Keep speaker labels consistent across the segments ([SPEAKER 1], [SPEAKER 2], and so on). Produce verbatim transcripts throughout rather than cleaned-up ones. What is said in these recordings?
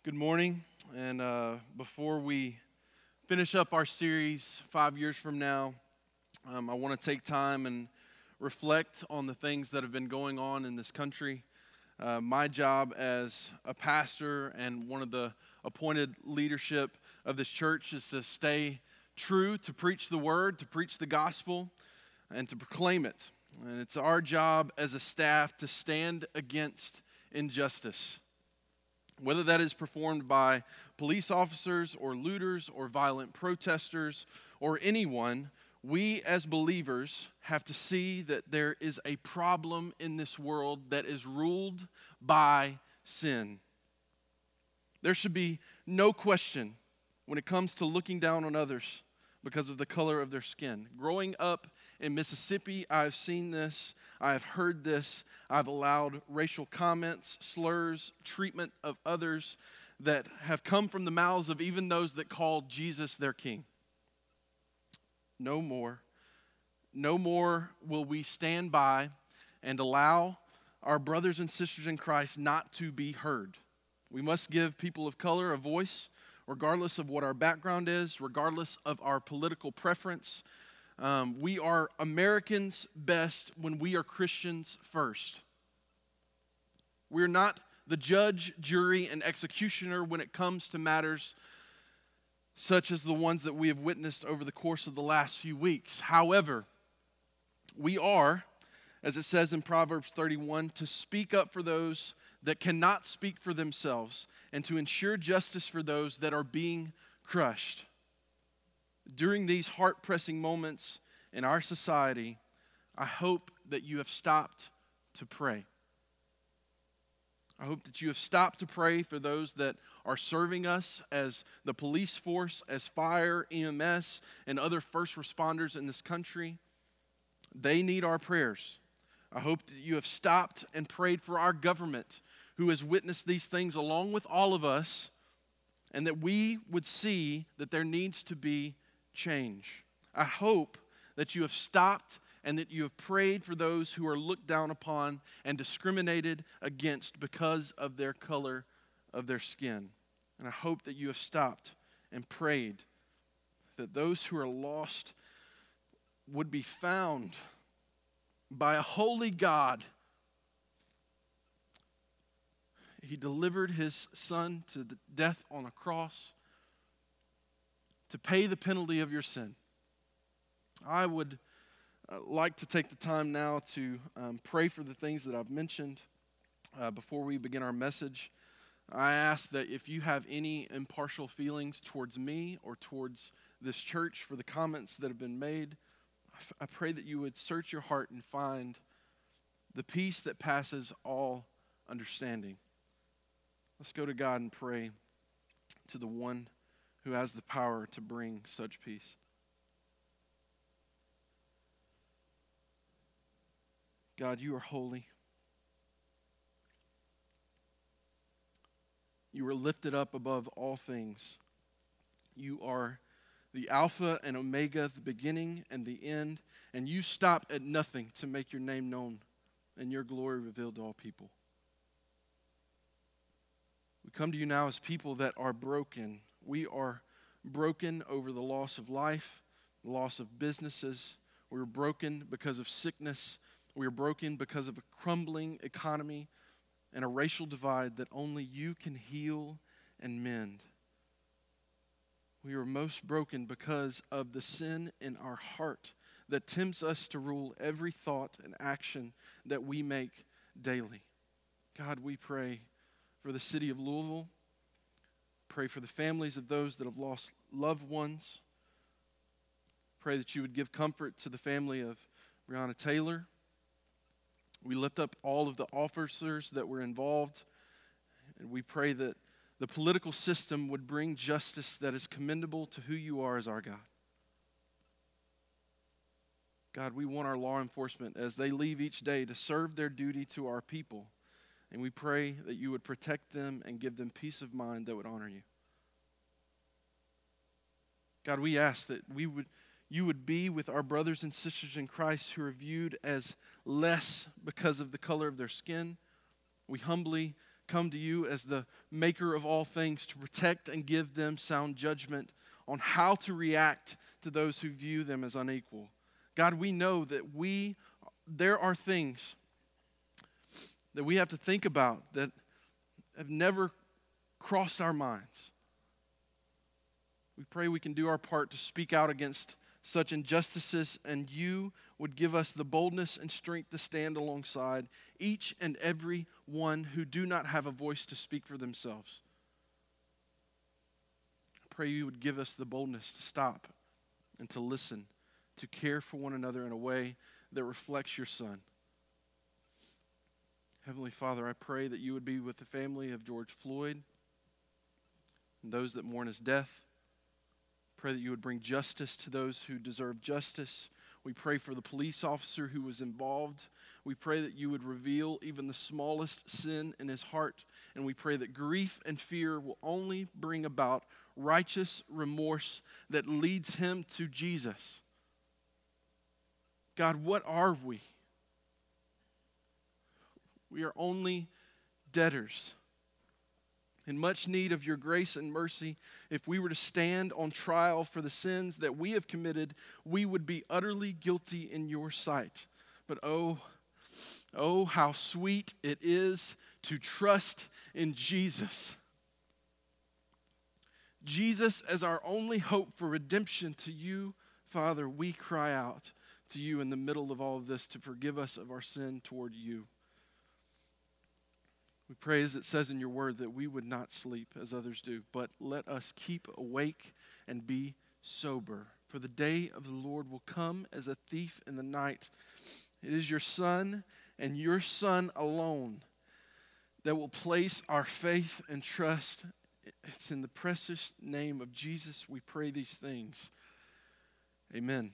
[SPEAKER 1] Good morning, and uh, before we finish up our series five years from now, um, I want to take time and reflect on the things that have been going on in this country. Uh, my job as a pastor and one of the appointed leadership of this church is to stay true, to preach the word, to preach the gospel, and to proclaim it. And it's our job as a staff to stand against injustice. Whether that is performed by police officers or looters or violent protesters or anyone, we as believers have to see that there is a problem in this world that is ruled by sin. There should be no question when it comes to looking down on others because of the color of their skin. Growing up in Mississippi, I've seen this. I've heard this. I've allowed racial comments, slurs, treatment of others that have come from the mouths of even those that call Jesus their king. No more. No more will we stand by and allow our brothers and sisters in Christ not to be heard. We must give people of color a voice, regardless of what our background is, regardless of our political preference. Um, we are Americans best when we are Christians first. We're not the judge, jury, and executioner when it comes to matters such as the ones that we have witnessed over the course of the last few weeks. However, we are, as it says in Proverbs thirty-one, to speak up for those that cannot speak for themselves and to ensure justice for those that are being crushed. During these heart-pressing moments in our society, I hope that you have stopped to pray. I hope that you have stopped to pray for those that are serving us as the police force, as fire, E M S, and other first responders in this country. They need our prayers. I hope that you have stopped and prayed for our government, who has witnessed these things along with all of us, and that we would see that there needs to be change. I hope that you have stopped and that you have prayed for those who are looked down upon and discriminated against because of their color of their skin. And I hope that you have stopped and prayed that those who are lost would be found by a holy God. He delivered his son to death on a cross to pay the penalty of your sin. I would uh, like to take the time now to um, pray for the things that I've mentioned uh, before we begin our message. I ask that if you have any impartial feelings towards me or towards this church for the comments that have been made, I, f- I pray that you would search your heart and find the peace that passes all understanding. Let's go to God and pray to the one who has the power to bring such peace. God, you are holy. You are lifted up above all things. You are the Alpha and Omega, the beginning and the end, and you stop at nothing to make your name known and your glory revealed to all people. We come to you now as people that are broken. We are broken over the loss of life, the loss of businesses. We are broken because of sickness. We are broken because of a crumbling economy and a racial divide that only you can heal and mend. We are most broken because of the sin in our heart that tempts us to rule every thought and action that we make daily. God, we pray for the city of Louisville. Pray for the families of those that have lost loved ones. Pray that you would give comfort to the family of Breonna Taylor. We lift up all of the officers that were involved, and we pray that the political system would bring justice that is commendable to who you are as our God. God, we want our law enforcement as they leave each day to serve their duty to our people. And we pray that you would protect them and give them peace of mind that would honor you. God, we ask that we would, you would be with our brothers and sisters in Christ who are viewed as less because of the color of their skin. We humbly come to you as the maker of all things to protect and give them sound judgment on how to react to those who view them as unequal. God, we know that we there are things that we have to think about that have never crossed our minds. We pray we can do our part to speak out against such injustices, and you would give us the boldness and strength to stand alongside each and every one who do not have a voice to speak for themselves. I pray you would give us the boldness to stop and to listen, to care for one another in a way that reflects your Son. Heavenly Father, I pray that you would be with the family of George Floyd and those that mourn his death. Pray that you would bring justice to those who deserve justice. We pray for the police officer who was involved. We pray that you would reveal even the smallest sin in his heart. And we pray that grief and fear will only bring about righteous remorse that leads him to Jesus. God, what are we? We are only debtors in much need of your grace and mercy. If we were to stand on trial for the sins that we have committed, we would be utterly guilty in your sight. But oh, oh, how sweet it is to trust in Jesus. Jesus as our only hope for redemption. To you, Father, we cry out to you in the middle of all of this to forgive us of our sin toward you. We pray, as it says in your word, that we would not sleep as others do, but let us keep awake and be sober. For the day of the Lord will come as a thief in the night. It is your Son and your Son alone that will place our faith and trust. It's in the precious name of Jesus we pray these things. Amen.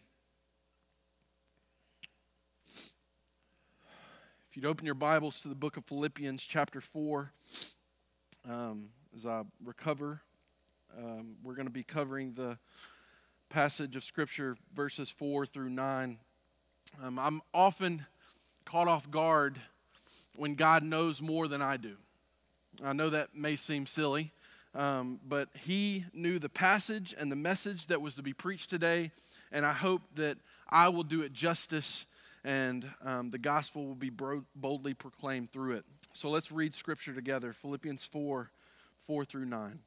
[SPEAKER 1] If you'd open your Bibles to the book of Philippians chapter four, um, as I recover, um, we're going to be covering the passage of Scripture, verses four through nine. Um, I'm often caught off guard when God knows more than I do. I know that may seem silly, um, but He knew the passage and the message that was to be preached today, and I hope that I will do it justice and um, the gospel will be bro- boldly proclaimed through it. So let's read Scripture together. Philippians four, four through nine.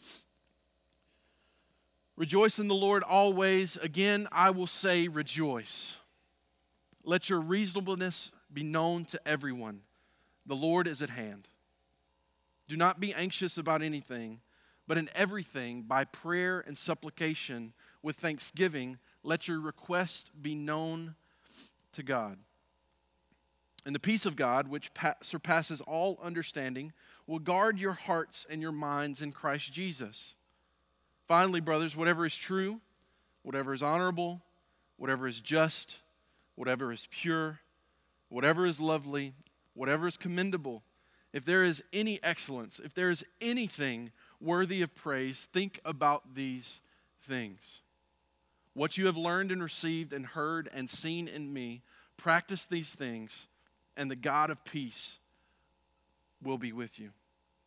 [SPEAKER 1] Rejoice in the Lord always. Again, I will say rejoice. Let your reasonableness be known to everyone. The Lord is at hand. Do not be anxious about anything, but in everything, by prayer and supplication, with thanksgiving, let your requests be known to God. And the peace of God, which pa- surpasses all understanding, will guard your hearts and your minds in Christ Jesus. Finally, brothers, whatever is true, whatever is honorable, whatever is just, whatever is pure, whatever is lovely, whatever is commendable, if there is any excellence, if there is anything worthy of praise, think about these things. What you have learned and received and heard and seen in me, practice these things, and the God of peace will be with you.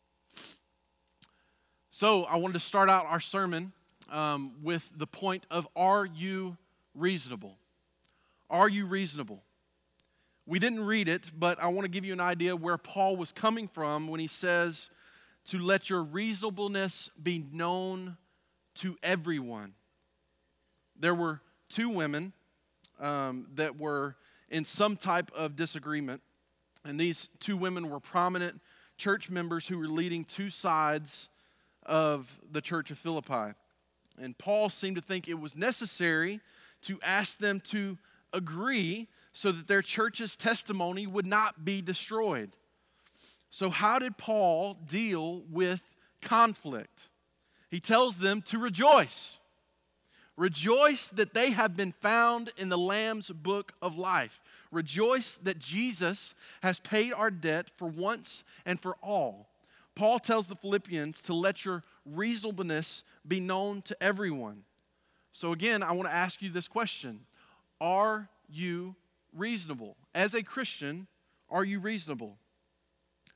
[SPEAKER 1] So I wanted to start out our sermon um, with the point of, are you reasonable? Are you reasonable? We didn't read it, but I want to give you an idea where Paul was coming from when he says to let your reasonableness be known to everyone. There were two women um, that were in some type of disagreement, and these two women were prominent church members who were leading two sides of the church of Philippi. And Paul seemed to think it was necessary to ask them to agree so that their church's testimony would not be destroyed. So how did Paul deal with conflict? He tells them to rejoice. Rejoice that they have been found in the Lamb's book of life. Rejoice that Jesus has paid our debt for once and for all. Paul tells the Philippians to let your reasonableness be known to everyone. So again, I want to ask you this question. Are you reasonable? As a Christian, are you reasonable?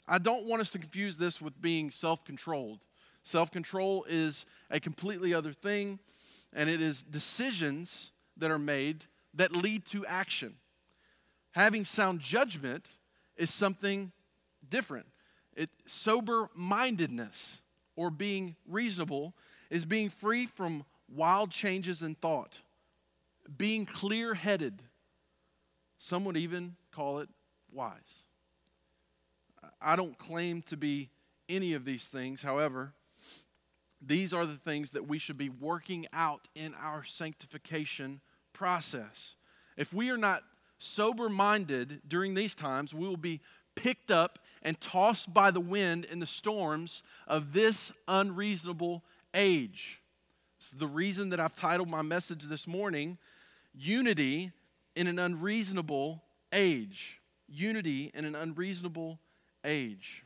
[SPEAKER 1] I don't want us to confuse this with being self-controlled. Self-control is a completely other thing, and it is decisions that are made that lead to action. Having sound judgment is something different. It, sober-mindedness, or being reasonable, is being free from wild changes in thought, being clear-headed. Some would even call it wise. I don't claim to be any of these things. However, these are the things that we should be working out in our sanctification process. If we are not sober-minded during these times, we will be picked up and tossed by the wind in the storms of this unreasonable age. It's the reason that I've titled my message this morning, Unity in an Unreasonable Age. Unity in an Unreasonable Age.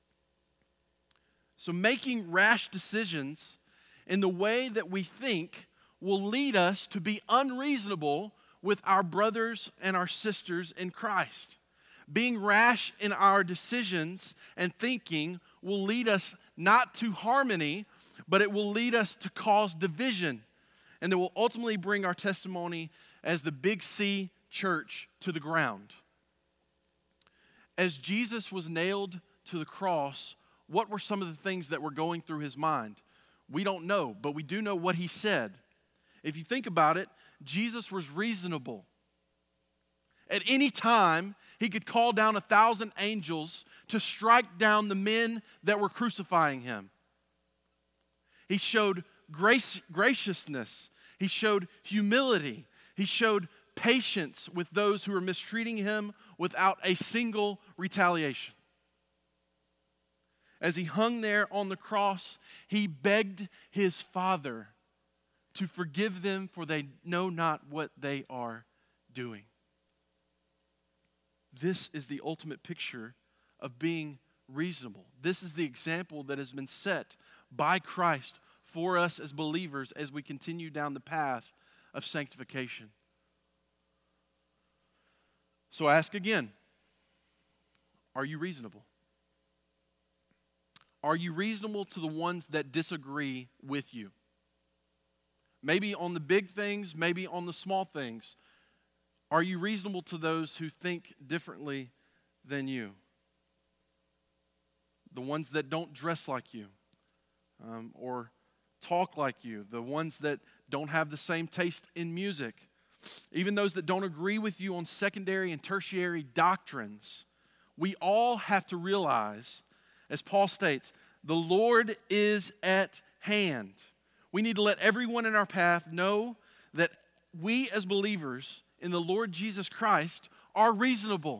[SPEAKER 1] So making rash decisions in the way that we think will lead us to be unreasonable with our brothers and our sisters in Christ. Being rash in our decisions and thinking will lead us not to harmony, but it will lead us to cause division. And that will ultimately bring our testimony as the Big C church to the ground. As Jesus was nailed to the cross, what were some of the things that were going through his mind? We don't know, but we do know what he said. If you think about it, Jesus was reasonable. At any time, he could call down a thousand angels to strike down the men that were crucifying him. He showed grace, graciousness. He showed humility. He showed patience with those who were mistreating him without a single retaliation. As he hung there on the cross, he begged his Father to forgive them, for they know not what they are doing. This is the ultimate picture of being reasonable. This is the example that has been set by Christ for us as believers as we continue down the path of sanctification. So I ask again, are you reasonable? Are you reasonable to the ones that disagree with you? Maybe on the big things, maybe on the small things. Are you reasonable to those who think differently than you? The ones that don't dress like you um, or talk like you. The ones that don't have the same taste in music. Even those that don't agree with you on secondary and tertiary doctrines. We all have to realize, as Paul states, the Lord is at hand. We need to let everyone in our path know that we as believers in the Lord Jesus Christ are reasonable.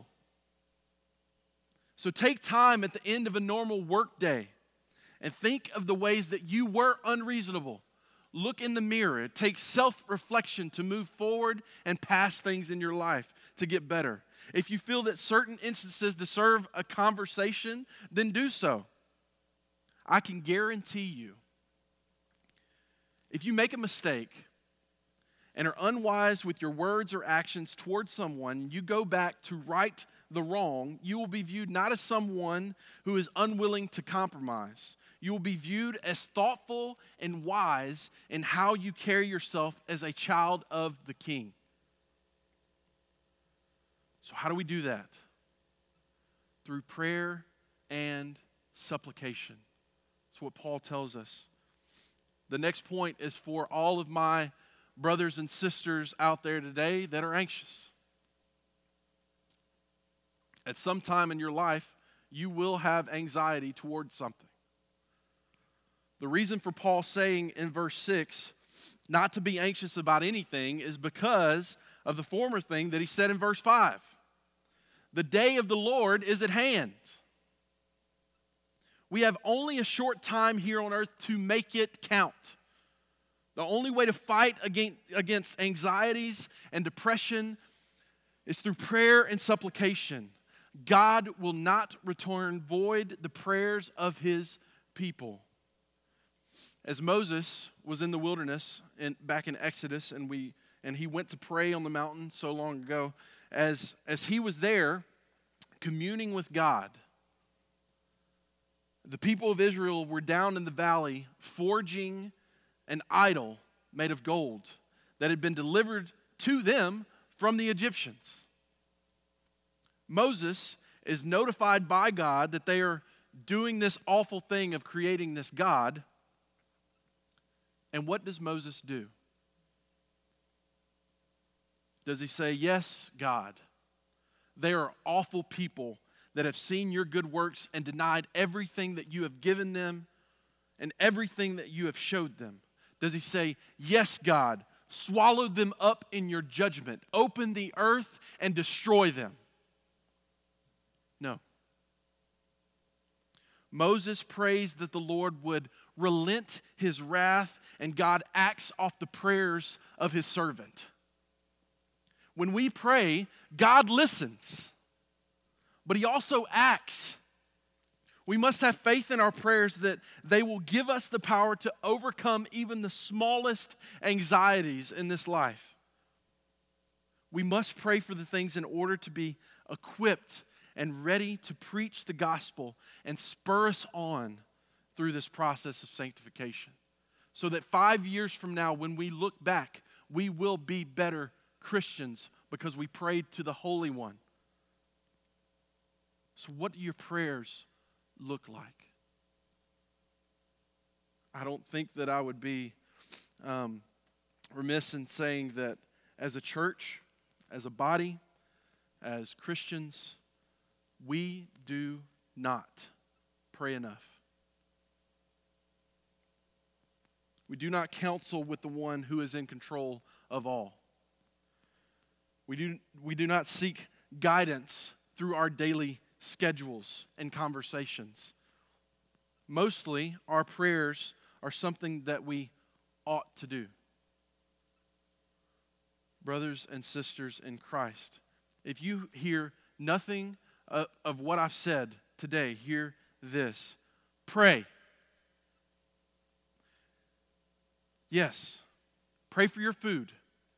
[SPEAKER 1] So take time at the end of a normal work day and think of the ways that you were unreasonable. Look in the mirror. It takes self-reflection to move forward and past things in your life to get better. If you feel that certain instances deserve a conversation, then do so. I can guarantee you, if you make a mistake and are unwise with your words or actions towards someone, you go back to right the wrong, you will be viewed not as someone who is unwilling to compromise. You will be viewed as thoughtful and wise in how you carry yourself as a child of the King. So how do we do that? Through prayer and supplication. That's what Paul tells us. The next point is for all of my brothers and sisters out there today that are anxious. At some time in your life, you will have anxiety towards something. The reason for Paul saying in verse six, not to be anxious about anything, is because of the former thing that he said in verse five. The day of the Lord is at hand. We have only a short time here on earth to make it count. The only way to fight against, against anxieties and depression is through prayer and supplication. God will not return void the prayers of his people. As Moses was in the wilderness and back in Exodus, and we and he went to pray on the mountain so long ago, as, as he was there communing with God, The people of Israel were down in the valley forging an idol made of gold that had been delivered to them from the Egyptians. Moses is notified by God that they are doing this awful thing of creating this god. And what does Moses do? Does he say, "Yes, God, they are awful people that have seen your good works and denied everything that you have given them and everything that you have showed them"? Does he say, "Yes, God, swallow them up in your judgment, open the earth and destroy them"? No. Moses prays that the Lord would relent his wrath, and God acts off the prayers of his servant. When we pray, God listens, but he also acts. We must have faith in our prayers that they will give us the power to overcome even the smallest anxieties in this life. We must pray for the things in order to be equipped and ready to preach the gospel and spur us on through this process of sanctification. So that five years from now, when we look back, we will be better Christians because we prayed to the Holy One. So what do your prayers look like? I don't think that I would be um, remiss in saying that as a church, as a body, as Christians, we do not pray enough. We do not counsel with the one who is in control of all. We do, we do not seek guidance through our daily schedules and conversations. Mostly, our prayers are something that we ought to do. Brothers and sisters in Christ, if you hear nothing uh, of what I've said today, hear this. Pray. Yes, pray for your food.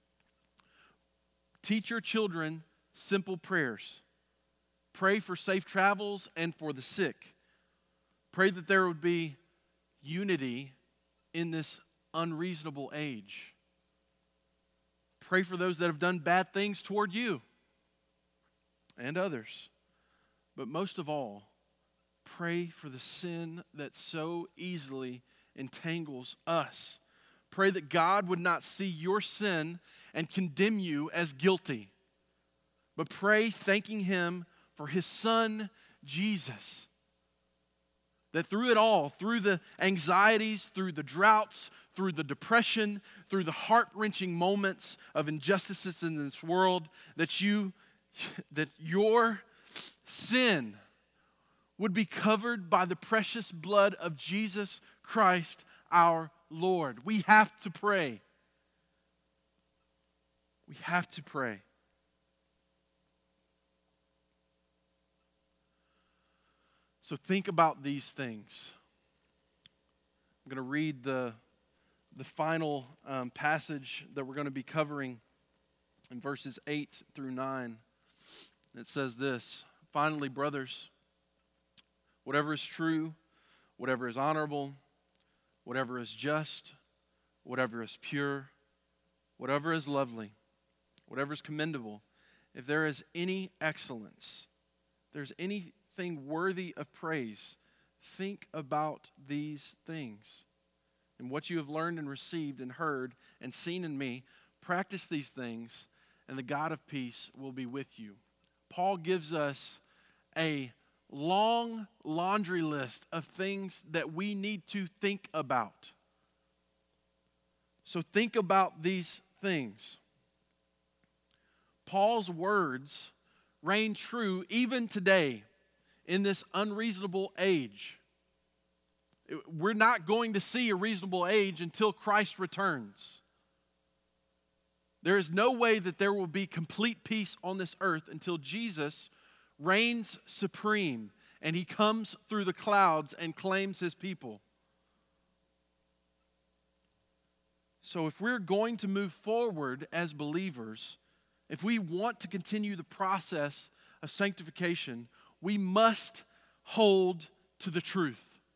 [SPEAKER 1] Teach your children simple prayers. Pray for safe travels and for the sick. Pray that there would be unity in this unreasonable age. Pray for those that have done bad things toward you and others. But most of all, pray for the sin that so easily entangles us. Pray that God would not see your sin and condemn you as guilty, but pray thanking Him for His Son, Jesus. That through it all, through the anxieties, through the droughts, through the depression, through the heart-wrenching moments of injustices in this world, that you, that your sin would be covered by the precious blood of Jesus Christ, our Lord. We have to pray. We have to pray. So think about these things. I'm going to read the, the final um, passage that we're going to be covering in verses eight through nine. It says this: "Finally, brothers, whatever is true, whatever is honorable, whatever is just, whatever is pure, whatever is lovely, whatever is commendable, if there is any excellence, if there's anything worthy of praise, think about these things. And what you have learned and received and heard and seen in me, practice these things, and the God of peace will be with you." Paul gives us a long laundry list of things that we need to think about. So think about these things. Paul's words reign true even today in this unreasonable age. We're not going to see a reasonable age until Christ returns. There is no way that there will be complete peace on this earth until Jesus reigns supreme and He comes through the clouds and claims His people. So if we're going to move forward as believers, if we want to continue the process of sanctification, we must hold to the truth.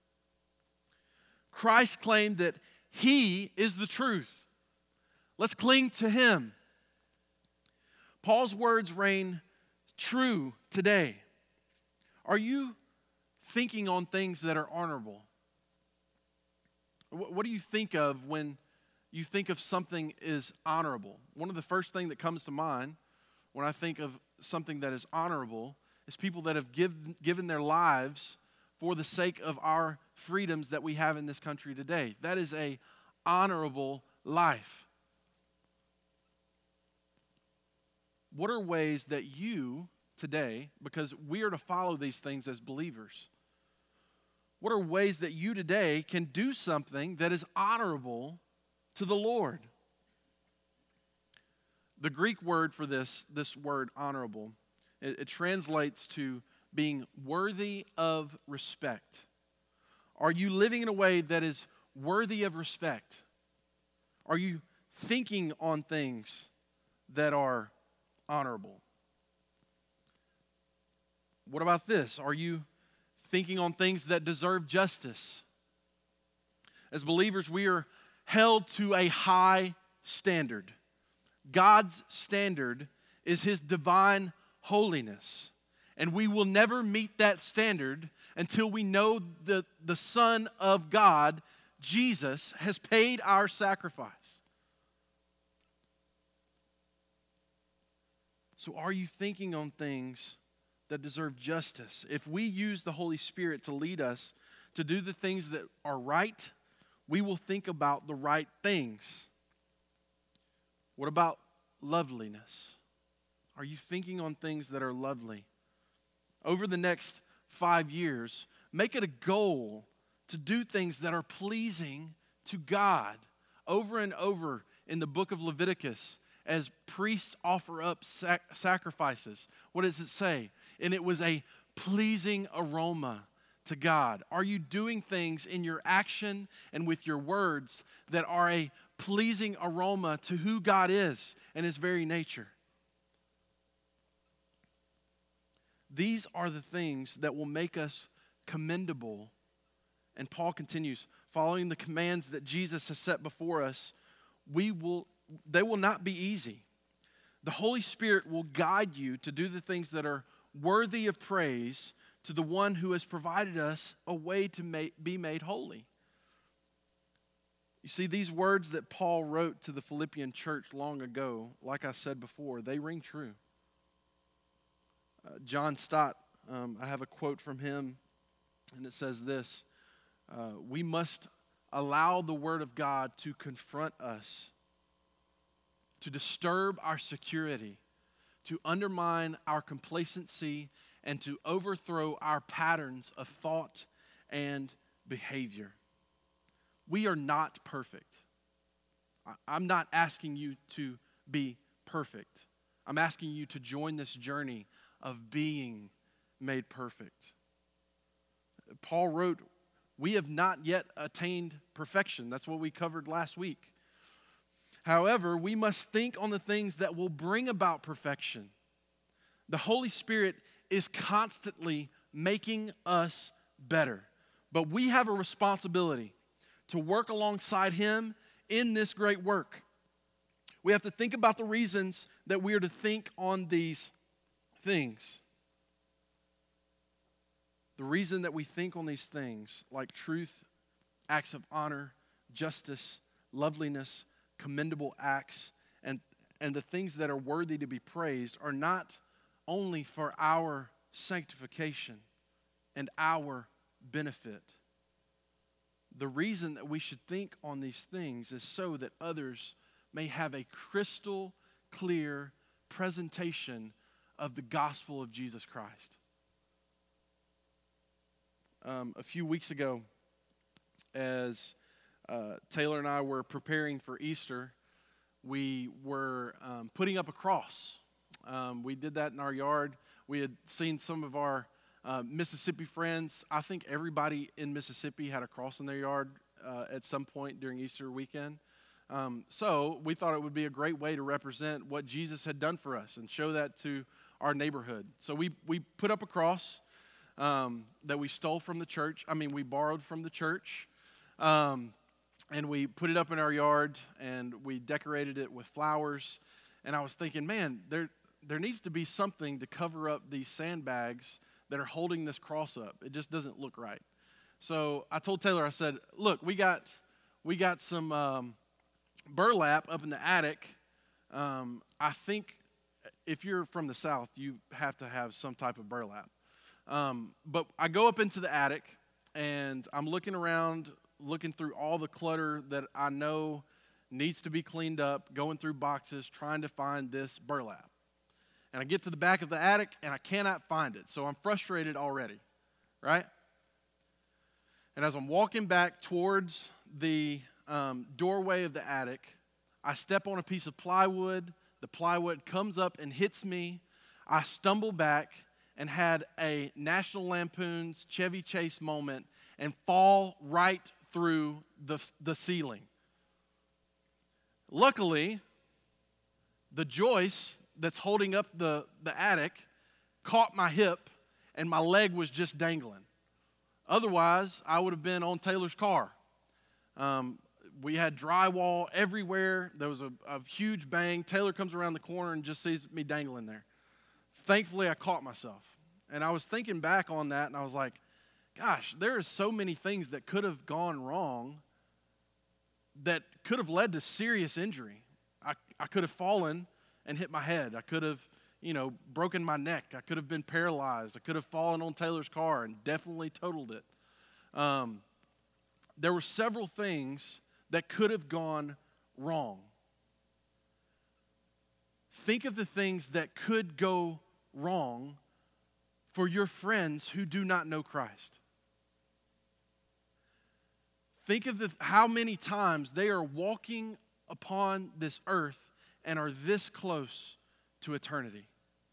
[SPEAKER 1] Christ claimed that He is the truth. Let's cling to Him. Paul's words reign true today. Are you thinking on things that are honorable? What do you think of when you think of something is honorable? One of the first things that comes to mind when I think of something that is honorable is people that have give, given their lives for the sake of our freedoms that we have in this country today. That is a honorable life. What are ways that you today, because we are to follow these things as believers, what are ways that you today can do something that is honorable to the Lord? The Greek word for this, this word honorable, it, it translates to being worthy of respect. Are you living in a way that is worthy of respect? Are you thinking on things that are honorable? What about this? Are you thinking on things that deserve justice? As believers, we are held to a high standard. God's standard is His divine holiness. And we will never meet that standard until we know that the Son of God, Jesus, has paid our sacrifice. So are you thinking on things that deserve justice? If we use the Holy Spirit to lead us to do the things that are right, we will think about the right things. What about loveliness? Are you thinking on things that are lovely? Over the next five years, make it a goal to do things that are pleasing to God. Over and over in the book of Leviticus, as priests offer up sac- sacrifices, what does it say? And it was a pleasing aroma to God. Are you doing things in your action and with your words that are a pleasing aroma to who God is and His very nature? These are the things that will make us commendable. And Paul continues, following the commands that Jesus has set before us, we will they will not be easy. The Holy Spirit will guide you to do the things that are worthy of praise to the one who has provided us a way to make, be made holy. You see, these words that Paul wrote to the Philippian church long ago, like I said before, they ring true. Uh, John Stott, um, I have a quote from him, and it says this, uh, we must allow the Word of God to confront us, to disturb our security, to undermine our complacency, and to overthrow our patterns of thought and behavior. We are not perfect. I'm not asking you to be perfect. I'm asking you to join this journey of being made perfect. Paul wrote, we have not yet attained perfection. That's what we covered last week. However, we must think on the things that will bring about perfection. The Holy Spirit is constantly making us better. But we have a responsibility to work alongside Him in this great work. We have to think about the reasons that we are to think on these things. The reason that we think on these things, like truth, acts of honor, justice, loveliness, commendable acts, and, and the things that are worthy to be praised, are not only for our sanctification and our benefit. The reason that we should think on these things is so that others may have a crystal clear presentation of the gospel of Jesus Christ. Um, a few weeks ago, as uh, Taylor and I were preparing for Easter, we were um, putting up a cross. Um, we did that in our yard. We had seen some of our uh, Mississippi friends. I think everybody in Mississippi had a cross in their yard uh, at some point during Easter weekend. Um, so we thought it would be a great way to represent what Jesus had done for us and show that to our neighborhood. So we we put up a cross um, that we stole from the church. I mean, we borrowed from the church. Um, and we put it up in our yard, and we decorated it with flowers. And I was thinking, man, there there needs to be something to cover up these sandbags that are holding this cross up. It just doesn't look right. So I told Taylor, I said, look, we got we got some um, burlap up in the attic. Um, I think if you're from the South, you have to have some type of burlap. Um, but I go up into the attic, and I'm looking around, looking through all the clutter that I know needs to be cleaned up, going through boxes, trying to find this burlap. And I get to the back of the attic, and I cannot find it. So I'm frustrated already, right? And as I'm walking back towards the um, doorway of the attic, I step on a piece of plywood. The plywood comes up and hits me. I stumble back and had a National Lampoon's Chevy Chase moment and fall right through the, the ceiling. Luckily, the joist that's holding up the, the attic caught my hip, and my leg was just dangling. Otherwise, I would have been on Taylor's car. Um, we had drywall everywhere. There was a, a huge bang. Taylor comes around the corner and just sees me dangling there. Thankfully, I caught myself. And I was thinking back on that, and I was like, gosh, there are so many things that could have gone wrong that could have led to serious injury. I, I could have fallen and hit my head. I could have, you know, broken my neck. I could have been paralyzed. I could have fallen on Taylor's car and definitely totaled it. Um, there were several things that could have gone wrong. Think of the things that could go wrong for your friends who do not know Christ. Think of the, how many times they are walking upon this earth and are this close to eternity.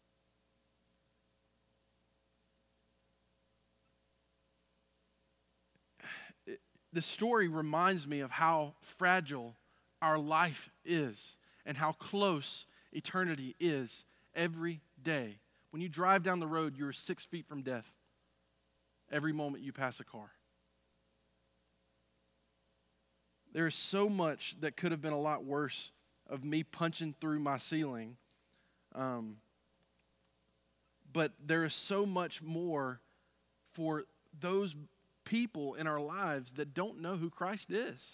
[SPEAKER 1] It, the story reminds me of how fragile our life is and how close eternity is every day. When you drive down the road, you're six feet from death every moment you pass a car. There is so much that could have been a lot worse of me punching through my ceiling. Um, but there is so much more for those people in our lives that don't know who Christ is.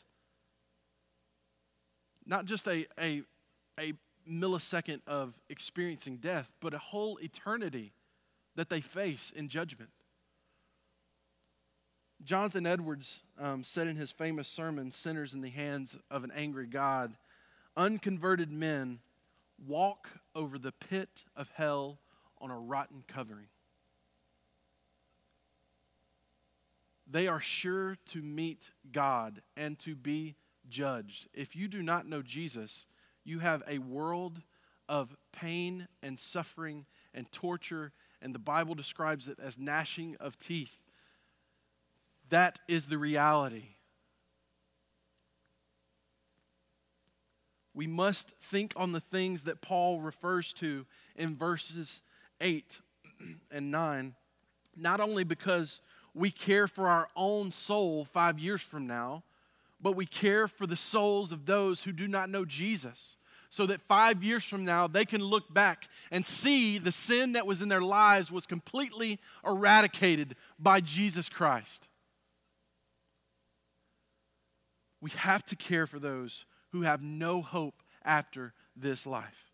[SPEAKER 1] Not just a, a, a millisecond of experiencing death, but a whole eternity that they face in judgment. Jonathan Edwards um, said in his famous sermon, Sinners in the Hands of an Angry God, unconverted men walk over the pit of hell on a rotten covering. They are sure to meet God and to be judged. If you do not know Jesus, you have a world of pain and suffering and torture, and the Bible describes it as gnashing of teeth. That is the reality. We must think on the things that Paul refers to in verses eight and nine, not only because we care for our own soul five years from now, but we care for the souls of those who do not know Jesus, so that five years from now they can look back and see the sin that was in their lives was completely eradicated by Jesus Christ. We have to care for those who have no hope after this life.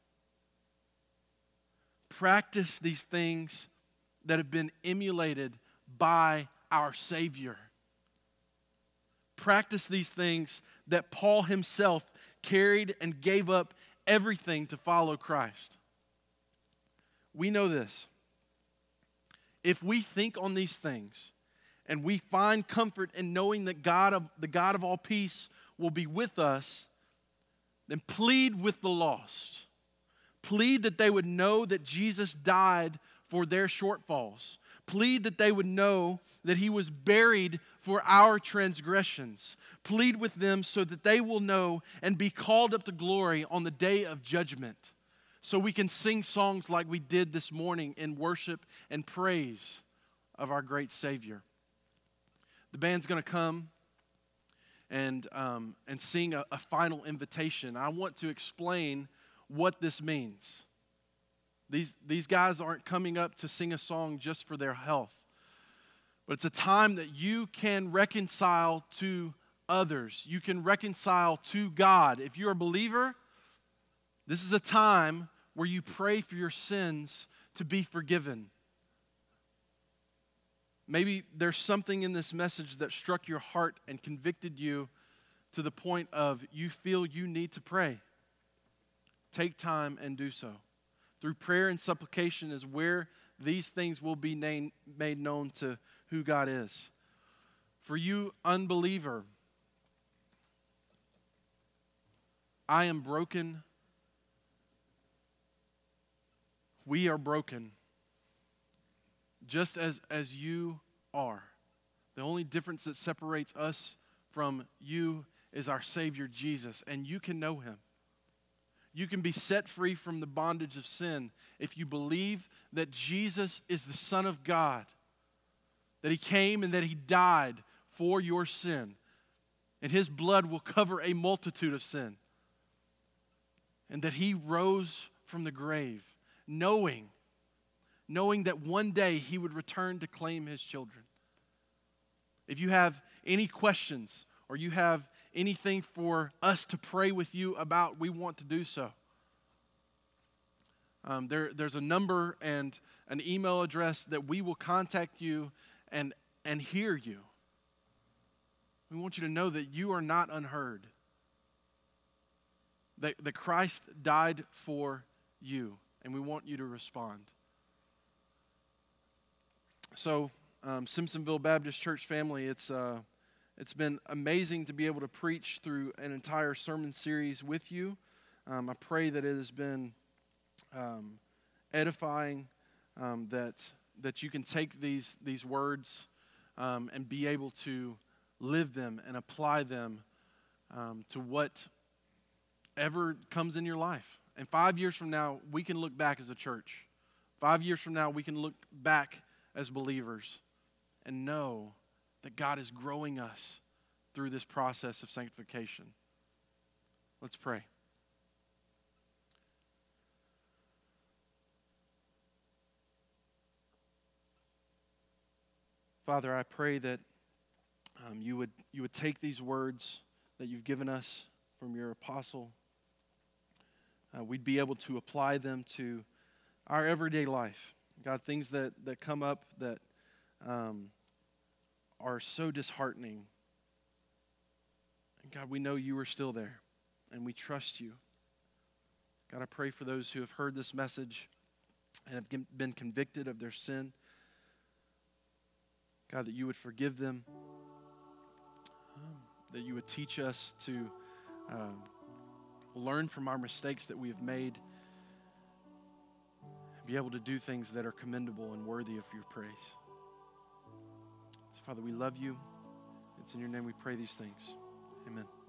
[SPEAKER 1] Practice these things that have been emulated by our Savior. Practice these things that Paul himself carried and gave up everything to follow Christ. We know this. If we think on these things, and we find comfort in knowing that God of the God of all peace will be with us, then plead with the lost. Plead that they would know that Jesus died for their shortfalls. Plead that they would know that he was buried for our transgressions. Plead with them so that they will know and be called up to glory on the day of judgment. So we can sing songs like we did this morning in worship and praise of our great Savior. The band's going to come, and, um, and sing a, a final invitation. I want to explain what this means. These, these guys aren't coming up to sing a song just for their health, but it's a time that you can reconcile to others. You can reconcile to God. If you're a believer, this is a time where you pray for your sins to be forgiven. Maybe there's something in this message that struck your heart and convicted you to the point of you feel you need to pray. Take time and do so. Through prayer and supplication is where these things will be named, made known to who God is. For you, unbeliever, I am broken. We are broken. Just as, as you are. The only difference that separates us from you is our Savior Jesus, and you can know Him. You can be set free from the bondage of sin if you believe that Jesus is the Son of God, that He came and that He died for your sin, and His blood will cover a multitude of sin, and that He rose from the grave, knowing knowing that one day He would return to claim His children. If you have any questions or you have anything for us to pray with you about, we want to do so. Um, there, there's a number and an email address that we will contact you and, and hear you. We want you to know that you are not unheard, that, that Christ died for you, and we want you to respond. So, um, Simpsonville Baptist Church family, it's uh, it's been amazing to be able to preach through an entire sermon series with you. Um, I pray that it has been um, edifying, um, that that you can take these these words um, and be able to live them and apply them um, to whatever comes in your life. And five years from now, we can look back as a church. Five years from now, we can look back as believers and know that God is growing us through this process of sanctification. Let's pray. Father, I pray that um, you would you would take these words that you've given us from your apostle. Uh, we'd be able to apply them to our everyday life. God, things that, that come up that um, are so disheartening. And God, we know you are still there, and we trust you. God, I pray for those who have heard this message and have been convicted of their sin. God, that you would forgive them, um, that you would teach us to um, learn from our mistakes that we have made, be able to do things that are commendable and worthy of your praise. So, Father, we love you. It's in your name we pray these things. Amen.